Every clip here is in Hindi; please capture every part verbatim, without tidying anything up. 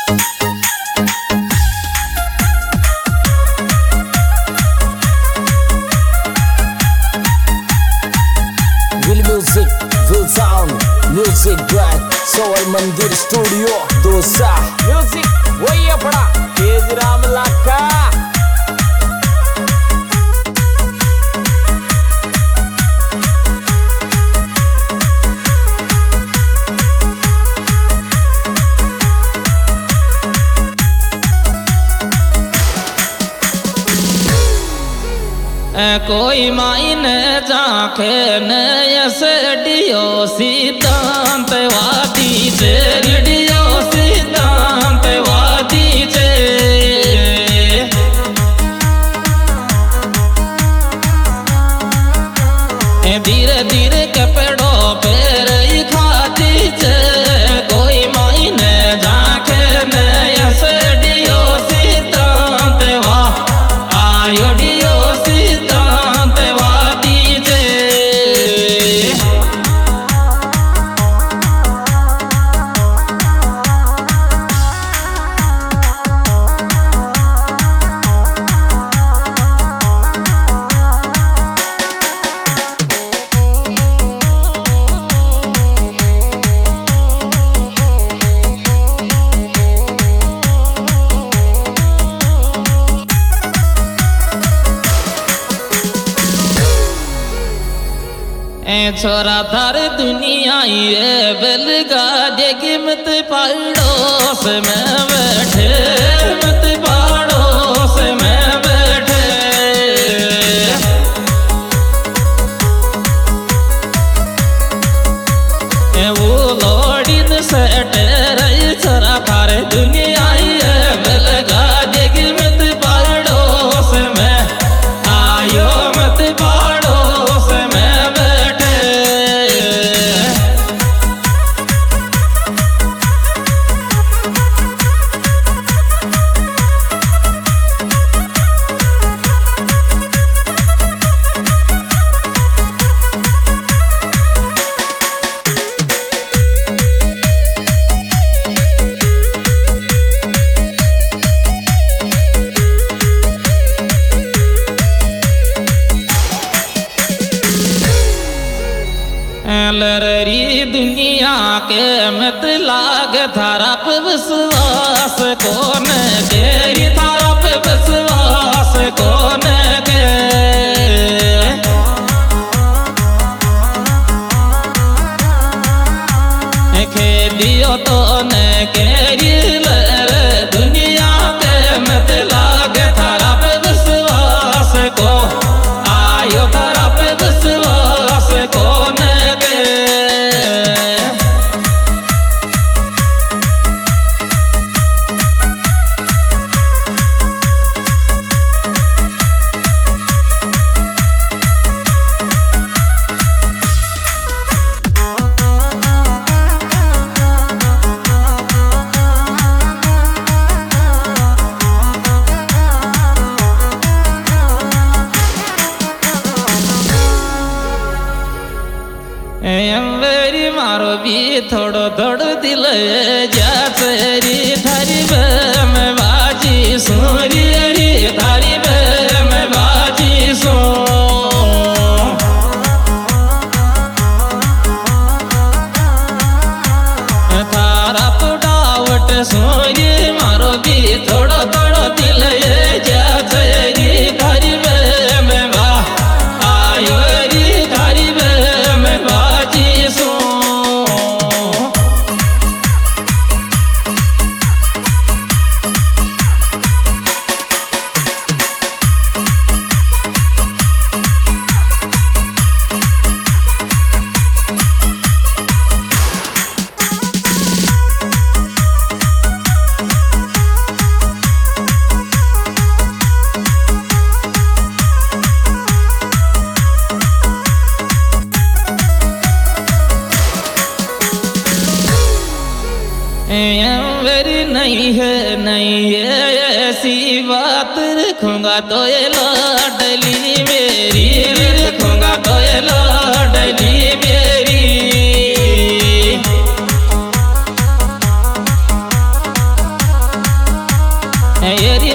म्यूजिक ब्रांड सोवर मंदिर स्टूडियो दोसा म्यूजिक वही अपना तेज राम लाका। कोई माइन जाखे नयसडियो सिद्धांत वादी चे रिडियो सिद्धांत वादी चे धीरे धीरे कपड़ो पैर खाती चे। कोई माइन जाखे नयसडियो सिद्धांत वा आयोडियो छोरा थार दुनिया ये बेलगा देगी मत पड़ोस में बैठे मत पड़ोस में बैठे वो लोडिन सेट रही छोरा थार दुनिया ये बेलगा देगी मत पड़ोस में आयो मत पड़ोस में लरी दुनिया के मत लाग थारा पे विश्वास कौन तेरी थारा पे विश्वास कौन के खेदियो तो न केरी लर दुनिया के मत लाग थारा पे विश्वास को आयो थारा पे विश्वास कौन मारो भी थोड़ो थोड़ो दिल जाचरी थारी में बाजी सोरी थारी में बाजी सो थारा तो डावट सोरी मारो भी थोड़ो थोड़ो दिल जाचरी थारी में बा आयो री थारी में बाजी सो। वेरी नहीं है नहीं है ऐसी बात रखूंगा तो ये लाडली मेरी रखूंगा तो ये लाडली मेरी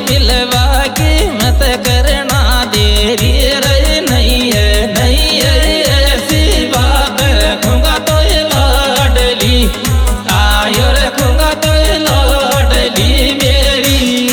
मिलवा की मत करना देरी रे नहीं है नहीं है ऐसी बात रखूंगा तो ये लाडली आयो रखूंगा तो ये लाडली मेरी।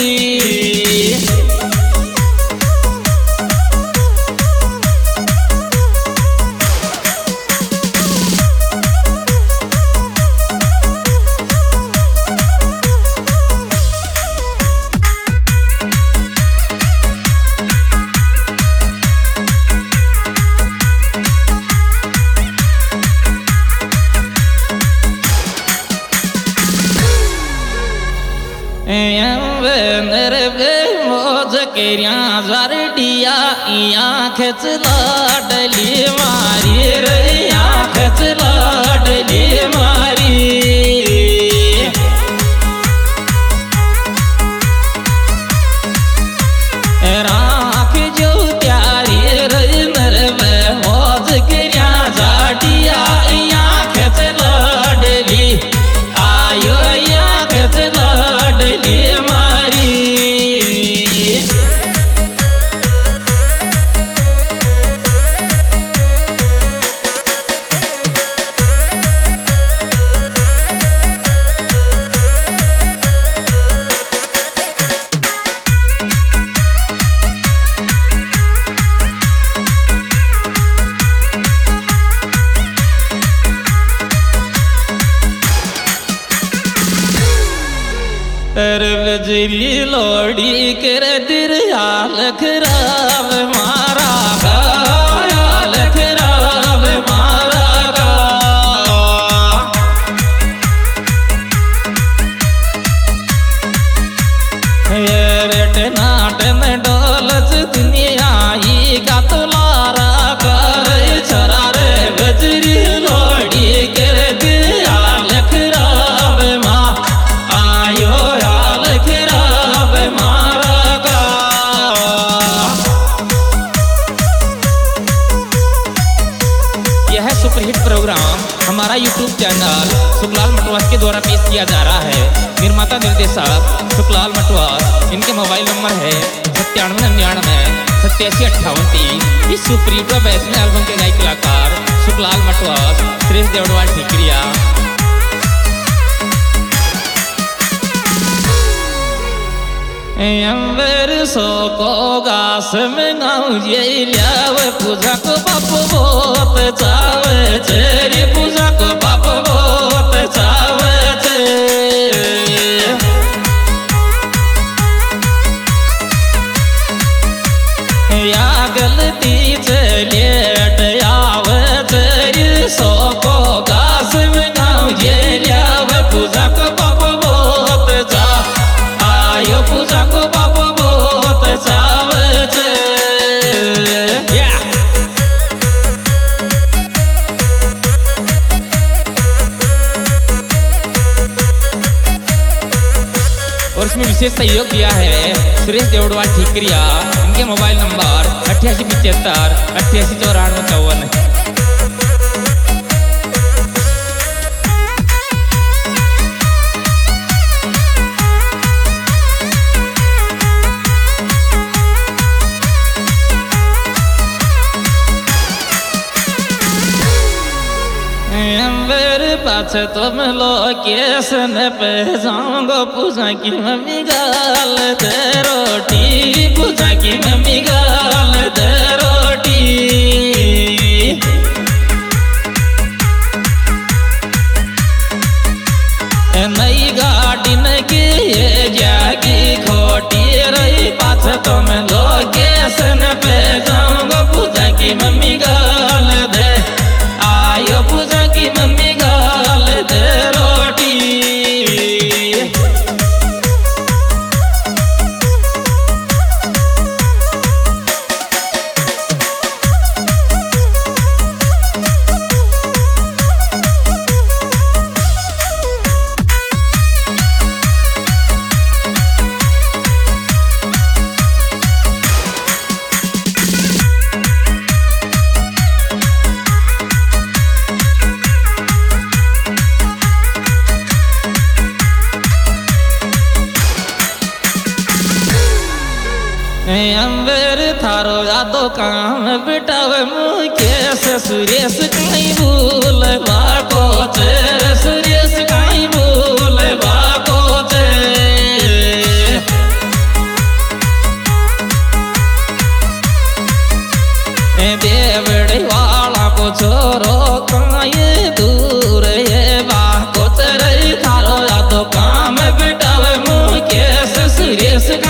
जारडिया आँख लाडली मारी रे आँख लाडली मारी राख जो प्यारी रे नरवे मौज करिया जाडिया आँख लाडली आयो आँख लाडली मारी। बजरी लोड़ी कर दिर हाल खराब मारा हाल खराब मारा रेट नाटन डोलच दुनिया ही का तुलारा कर छरा रे बजरी लोड़ी कर दिर हाल खराब माँ आयो सुपरहिट प्रोग्राम हमारा यूट्यूब चैनल सुखलाल मटवास के द्वारा पेश किया जा रहा है। निर्माता निर्देशक सुखलाल मटवास, इनके मोबाइल नंबर है सत्तानवे निन्यानवे सत्तासी अट्ठावन तीन। इस सुपरहिट बैचमें एल्बम के गायक कलाकार सुखलाल मटवास, सुरेश देवड़वाल ठीकरिया। अंबर सो को गास में गाँव ये लियाव पूजा को बाप बहुत चावे तेरी पूजा को बाप बहुत चावे या गलती से लेट आवे तेरी सो को गास में गाँव ये लियाव पूजा को बाप बहुत चा आयो पूजा को बाप बहुत चावे और इसमें विशेष सहयोग दिया है सुरेश देवड़वाल ठीकरिया। इनके मोबाइल नंबर अट्ठासी पिछहत्तर अट्ठासी चौरानवे चौवन। पाछ तुम लोकेशन पे जाऊंगो पूजा की मम्मी गाल दे रोटी पूजा की मम्मी गाल दे रोटी। नई गाड़ी न की जागी खोटी रही पाछ तुम लोकेशन पे जाऊंगो पूजा की मम्मी गाल दे आयो पूजा की मम्मी गाल दे रोटी। अंबर थारो यादो काम बिटावे मुकेश सुरेश कहीं भूल बाको चे सुरेश कहीं भूल बाको चे देवड़ी वाला को छोरो कहीं दूर ये बाको चे थारो यादो काम बिटावे मुकेश सुरेश